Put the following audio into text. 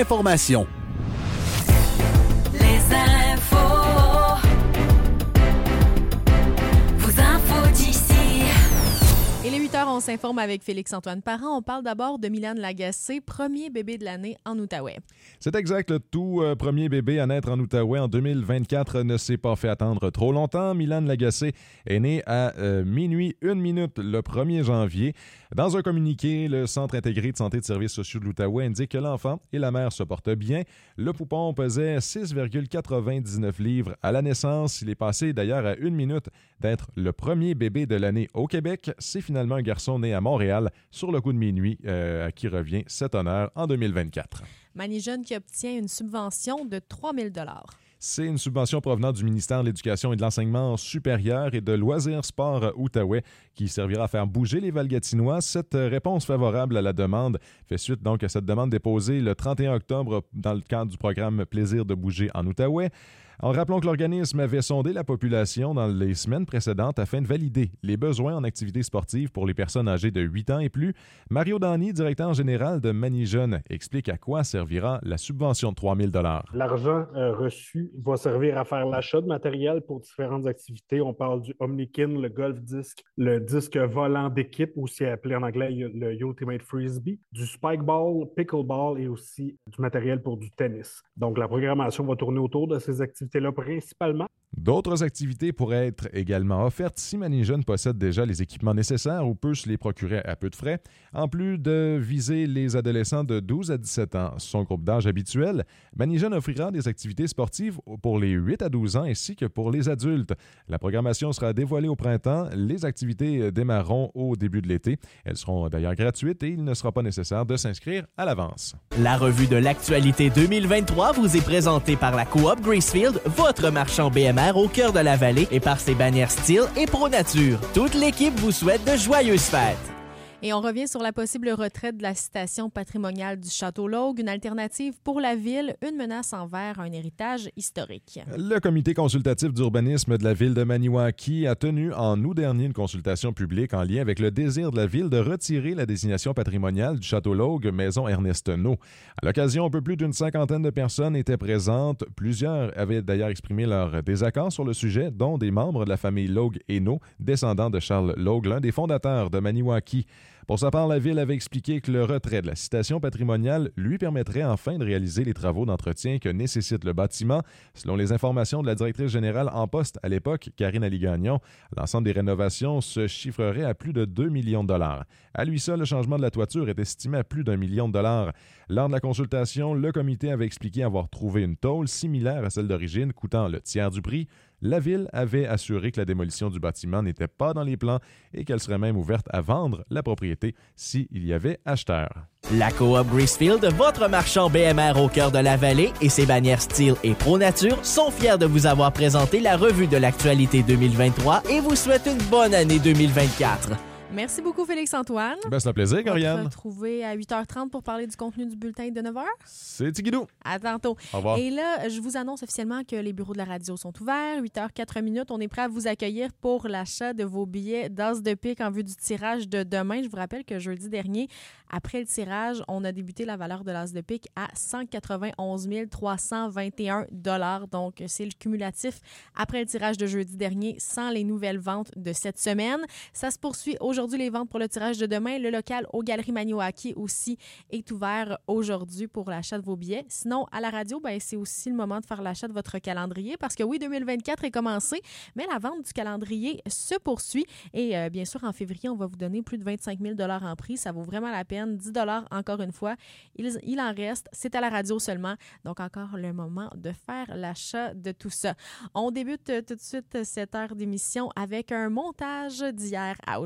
l'information. Les infos. Vos infos d'ici. Et les 8 heures, on s'informe avec Félix-Antoine Parent. On parle d'abord de Mylène Lagacé, premier bébé de l'année en Outaouais. C'est exact, le tout premier bébé à naître en Outaouais en 2024 ne s'est pas fait attendre trop longtemps. Mylène Lagacé est née à minuit 1 minute le 1er janvier. Dans un communiqué, le Centre intégré de santé et de services sociaux de l'Outaouais indique que l'enfant et la mère se portent bien. Le poupon pesait 6,99 livres à la naissance. Il est passé d'ailleurs à 1 minute d'être le premier bébé de l'année au Québec. C'est finalement un garçon né à Montréal sur le coup de minuit à qui revient cet honneur en 2024. Manijeune qui obtient une subvention de 3 000 $. C'est une subvention provenant du ministère de l'Éducation et de l'Enseignement supérieur et de Loisirs Sport Outaouais qui servira à faire bouger les Valgatinois. Cette réponse favorable à la demande fait suite donc à cette demande déposée le 31 octobre dans le cadre du programme Plaisir de bouger en Outaouais. En rappelant que l'organisme avait sondé la population dans les semaines précédentes afin de valider les besoins en activités sportives pour les personnes âgées de 8 ans et plus, Mario Dany, directeur général de Manijeune, explique à quoi servira la subvention de 3 000 $. L'argent reçu va servir à faire l'achat de matériel pour différentes activités. On parle du Omnikin, le golf disc, le disque volant d'équipe, aussi appelé en anglais le Ultimate Frisbee, du spikeball, pickleball et aussi du matériel pour du tennis. Donc, la programmation va tourner autour de ces activités-là principalement. D'autres activités pourraient être également offertes si Manijeune possède déjà les équipements nécessaires ou peut se les procurer à peu de frais. En plus de viser les adolescents de 12 à 17 ans, son groupe d'âge habituel, Manijeune offrira des activités sportives pour les 8 à 12 ans ainsi que pour les adultes. La programmation sera dévoilée au printemps. Les activités démarreront au début de l'été. Elles seront d'ailleurs gratuites et il ne sera pas nécessaire de s'inscrire à l'avance. La revue de l'actualité 2023 vous est présentée par la Coop Gracefield, votre marchand BMR au cœur de la vallée et par ses bannières Steel et Pro Nature. Toute l'équipe vous souhaite de joyeuses fêtes. Et on revient sur la possible retraite de la citation patrimoniale du Château-Laugue, une alternative pour la ville, une menace envers un héritage historique. Le comité consultatif d'urbanisme de la ville de Maniwaki a tenu en août dernier une consultation publique en lien avec le désir de la ville de retirer la désignation patrimoniale du Château-Laugue Maison Ernest-Neau. À l'occasion, un peu plus d'une 50aine de personnes étaient présentes. Plusieurs avaient d'ailleurs exprimé leur désaccord sur le sujet, dont des membres de la famille Laugue-Hainaut, descendants de Charles Laugue, l'un des fondateurs de Maniwaki. Pour sa part, la Ville avait expliqué que le retrait de la citation patrimoniale lui permettrait enfin de réaliser les travaux d'entretien que nécessite le bâtiment. Selon les informations de la directrice générale en poste à l'époque, Karine Ali-Gagnon, l'ensemble des rénovations se chiffrerait à plus de 2 millions de dollars. À lui seul, le changement de la toiture est estimé à plus d'1 million de dollars. Lors de la consultation, le comité avait expliqué avoir trouvé une tôle similaire à celle d'origine, coûtant le tiers du prix. La Ville avait assuré que la démolition du bâtiment n'était pas dans les plans et qu'elle serait même ouverte à vendre la propriété s'il y avait acheteur. La Coop Gracefield, votre marchand BMR au cœur de la vallée et ses bannières Steel et Pro Nature sont fiers de vous avoir présenté la revue de l'actualité 2023 et vous souhaitent une bonne année 2024. Merci beaucoup, Félix-Antoine. C'est un plaisir, Corianne. On va se retrouver à 8h30 pour parler du contenu du bulletin de 9h. C'est Tigidou. À tantôt. Au revoir. Et là, je vous annonce officiellement que les bureaux de la radio sont ouverts. 8h04. On est prêt à vous accueillir pour l'achat de vos billets d'As de pique en vue du tirage de demain. Je vous rappelle que jeudi dernier, après le tirage, on a débuté la valeur de l'As de pique à 191 321 $. Donc, c'est le cumulatif après le tirage de jeudi dernier sans les nouvelles ventes de cette semaine. Ça se poursuit aujourd'hui, les ventes pour le tirage de demain. Le local aux Galeries Maniwaki aussi est ouvert aujourd'hui pour l'achat de vos billets. Sinon, à la radio, c'est aussi le moment de faire l'achat de votre calendrier parce que oui, 2024 est commencé, mais la vente du calendrier se poursuit. Et bien sûr, en février, on va vous donner plus de 25 000 $ en prix. Ça vaut vraiment la peine. 10 $ encore une fois. Il en reste. C'est à la radio seulement. Donc, encore le moment de faire l'achat de tout ça. On débute tout de suite cette heure d'émission avec un montage d'hier à